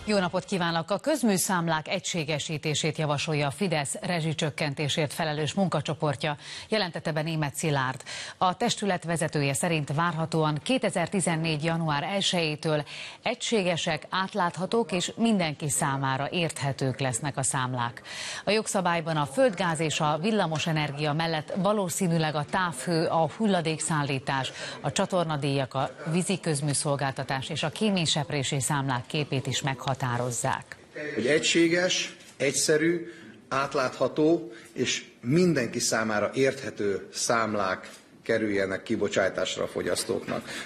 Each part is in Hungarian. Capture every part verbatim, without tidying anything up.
Jó napot kívánok! A közműszámlák egységesítését javasolja a Fidesz rezsicsökkentésért felelős munkacsoportja, jelentette be Németh Szilárd. A testület vezetője szerint várhatóan kétezer-tizennégy. január elsejétől egységesek, átláthatók és mindenki számára érthetők lesznek a számlák. A jogszabályban a földgáz és a villamosenergia mellett valószínűleg a távhő, a hulladékszállítás, a csatornadíjak, a vízi közműszolgáltatás és a kéményseprési számlák képét is meghatározzák. Hogy egységes, egyszerű, átlátható és mindenki számára érthető számlák kerüljenek kibocsátásra a fogyasztóknak.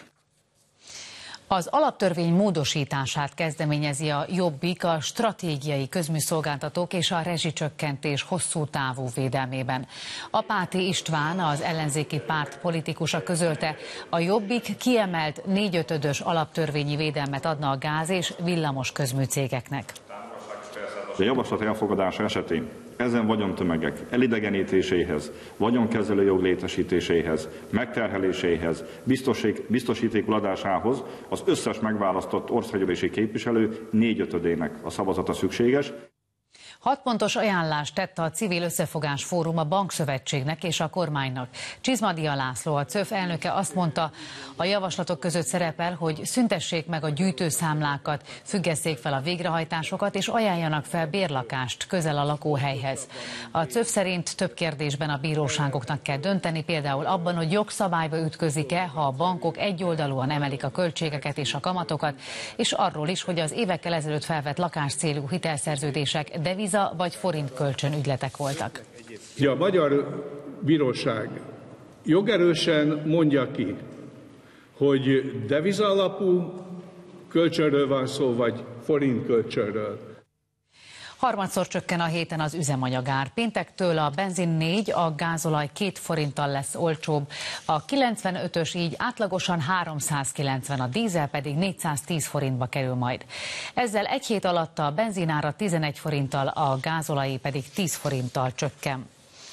Az alaptörvény módosítását kezdeményezi a Jobbik a stratégiai közműszolgáltatók és a rezsicsökkentés hosszú távú védelmében. Apáti István, az ellenzéki párt politikusa közölte, a Jobbik kiemelt négyötödös alaptörvényi védelmet adna a gáz- és villamos közműcégeknek. A javaslat elfogadása esetén ezen vagyontömegek elidegenítéséhez, vagyonkezelő jog létesítéséhez, megterheléséhez, biztosítékul adásához az összes megválasztott országgyűlési képviselő négyötödének a szavazata szükséges. Hat pontos ajánlást tett a Civil Összefogás Fórum a Bankszövetségnek és a kormánynak. Csizmadia László, a cöf elnöke azt mondta, a javaslatok között szerepel, hogy szüntessék meg a gyűjtőszámlákat, függesszék fel a végrehajtásokat és ajánljanak fel bérlakást közel a lakóhelyhez. A cöf szerint több kérdésben a bíróságoknak kell dönteni, például abban, hogy jogszabályba ütközik-e, ha a bankok egyoldalúan emelik a költségeket és a kamatokat, és arról is, hogy az évekkel ezelőtt felvett lakáscélú hitelszerződések deviza vagy forint kölcsönügyletek voltak. A magyar bíróság jogerősen mondja ki, hogy deviza alapú kölcsönről van szó, vagy forint kölcsönről. Harmadszor csökken a héten az üzemanyagár. Péntektől a benzin négy, a gázolaj két forinttal lesz olcsóbb. A kilencvenötös így átlagosan háromszázkilencven, a dízel pedig négyszáztíz forintba kerül majd. Ezzel egy hét alatt a benzinára tizenegy forinttal, a gázolajé pedig tíz forinttal csökken.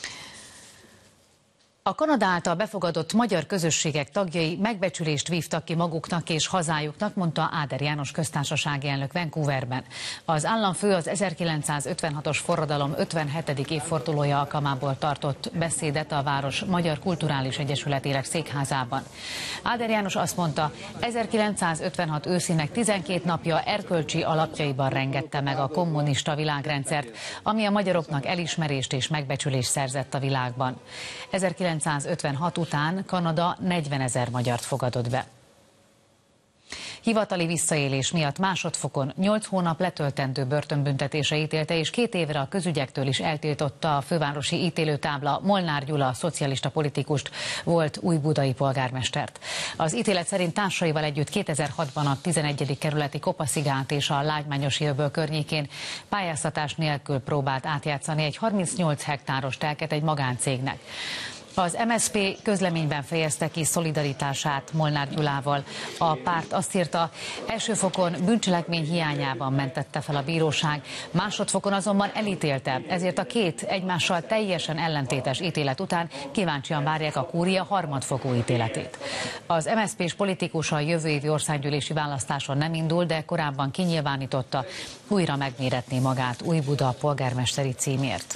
A Kanada által befogadott magyar közösségek tagjai megbecsülést vívtak ki maguknak és hazájuknak, mondta Áder János köztársasági elnök Vancouverben. Az államfő az ezerkilencszázötvenhatos forradalom ötvenhetedik évfordulója alkalmából tartott beszédet a város Magyar Kulturális Egyesületének székházában. Áder János azt mondta, ezerkilencszázötvenhat őszének tizenkét napja erkölcsi alapjaiban rengette meg a kommunista világrendszert, ami a magyaroknak elismerést és megbecsülést szerzett a világban. ezerkilencszázötvenhat után Kanada negyvenezer magyart fogadott be. Hivatali visszaélés miatt másodfokon nyolc hónap letöltendő börtönbüntetése ítélte, és két évre a közügyektől is eltiltotta a fővárosi ítélőtábla Molnár Gyula szocialista politikust, volt újbudai polgármestert. Az ítélet szerint társaival együtt kétezer-hatban a tizenegyedik kerületi Kopaszigát és a Lágymányosi-öböl környékén pályáztatás nélkül próbált átjátszani egy harmincnyolc hektáros telket egy magáncégnek. Az em es zé pé közleményben fejezte ki szolidaritását Molnár Gyulával. A párt azt írta, első fokon bűncselekmény hiányában mentette fel a bíróság, másodfokon azonban elítélte, ezért a két egymással teljesen ellentétes ítélet után kíváncsian várják a kúria harmadfokú ítéletét. Az em es zé pés politikus a jövő évi országgyűlési választáson nem indul, de korábban kinyilvánította, újra megméretné magát Újbuda polgármesteri címért.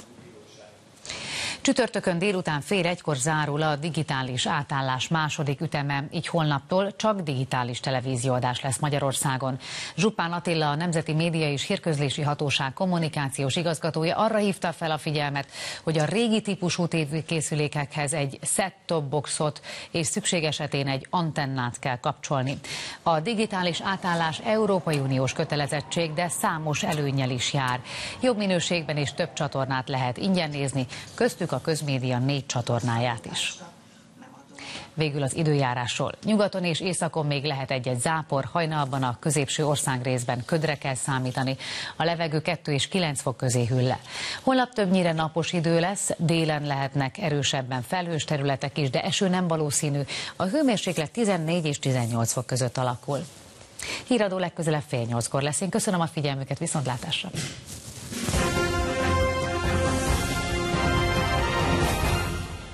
Csütörtökön délután fél egykor zárul a digitális átállás második üteme, így holnaptól csak digitális televízióadás lesz Magyarországon. Zsupán Attila, a Nemzeti Média és Hírközlési Hatóság kommunikációs igazgatója arra hívta fel a figyelmet, hogy a régi típusú tévékészülékekhez egy set-top boxot és szükség esetén egy antennát kell kapcsolni. A digitális átállás Európai Uniós kötelezettség, de számos előnnyel is jár. Jobb minőségben és több csatornát lehet ingyen nézni, köztük a Közmédia négy csatornáját is. Végül az időjárásról. Nyugaton és északon még lehet egy-egy zápor, hajnalban a középső országrészben ködre kell számítani. A levegő kettő és kilenc fok közé hűl le. Holnap többnyire napos idő lesz, délen lehetnek erősebben felhős területek is, de eső nem valószínű. A hőmérséklet tizennégy és tizennyolc fok között alakul. Híradó legközelebb fél nyolckor lesz. Én köszönöm a figyelmüket, viszontlátásra!